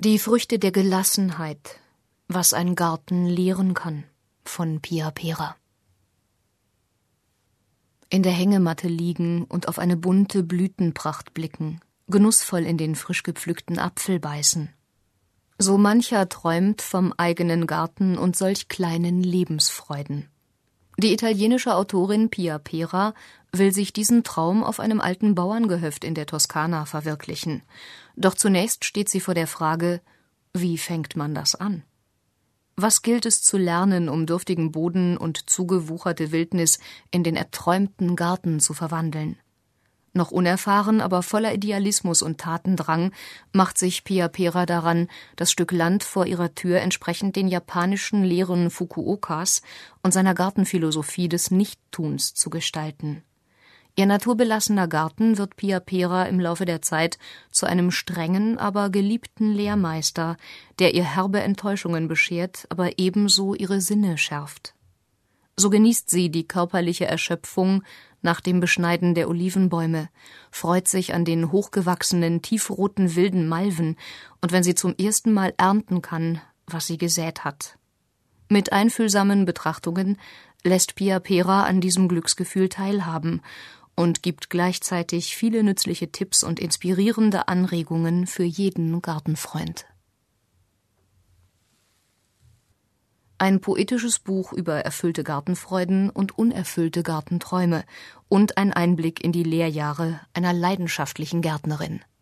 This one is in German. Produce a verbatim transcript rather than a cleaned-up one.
Die Früchte der Gelassenheit, was ein Garten lehren kann, von Pia Pera. In der Hängematte liegen und auf eine bunte Blütenpracht blicken, genussvoll in den frisch gepflückten Apfel beißen. So mancher träumt vom eigenen Garten und solch kleinen Lebensfreuden. Die italienische Autorin Pia Pera will sich diesen Traum auf einem alten Bauerngehöft in der Toskana verwirklichen. Doch zunächst steht sie vor der Frage, wie fängt man das an? Was gilt es zu lernen, um dürftigen Boden und zugewucherte Wildnis in den erträumten Garten zu verwandeln? Noch unerfahren, aber voller Idealismus und Tatendrang macht sich Pia Pera daran, das Stück Land vor ihrer Tür entsprechend den japanischen Lehren Fukuokas und seiner Gartenphilosophie des Nichttuns zu gestalten. Ihr naturbelassener Garten wird Pia Pera im Laufe der Zeit zu einem strengen, aber geliebten Lehrmeister, der ihr herbe Enttäuschungen beschert, aber ebenso ihre Sinne schärft. So genießt sie die körperliche Erschöpfung nach dem Beschneiden der Olivenbäume, freut sich an den hochgewachsenen, tiefroten wilden Malven und wenn sie zum ersten Mal ernten kann, was sie gesät hat. Mit einfühlsamen Betrachtungen lässt Pia Pera an diesem Glücksgefühl teilhaben und gibt gleichzeitig viele nützliche Tipps und inspirierende Anregungen für jeden Gartenfreund. Ein poetisches Buch über erfüllte Gartenfreuden und unerfüllte Gartenträume und ein Einblick in die Lehrjahre einer leidenschaftlichen Gärtnerin.